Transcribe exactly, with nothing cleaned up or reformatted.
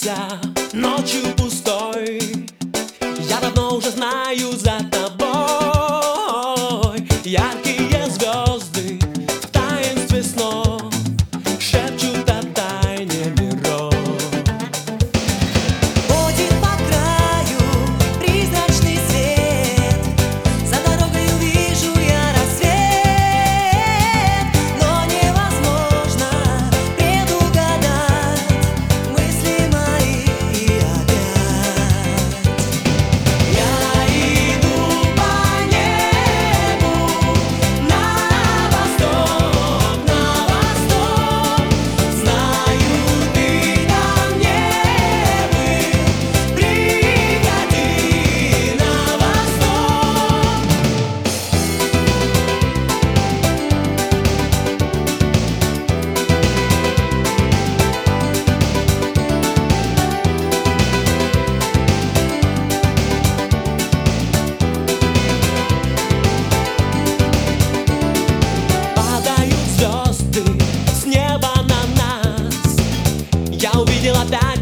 кажется ночью пустой. Я давно уже знаю за тобой. Яркие звезды в таинстве снов шепчут о тайне миров. Ходит по краю призрачный свет, за дорогой увижу я рассвет, но невозможно предугадать мысли мои опять. Я иду по небу на восток, на восток. Знаю, ты там не был, приходи на восток. Падают звезды с неба на нас. Я увидела тайну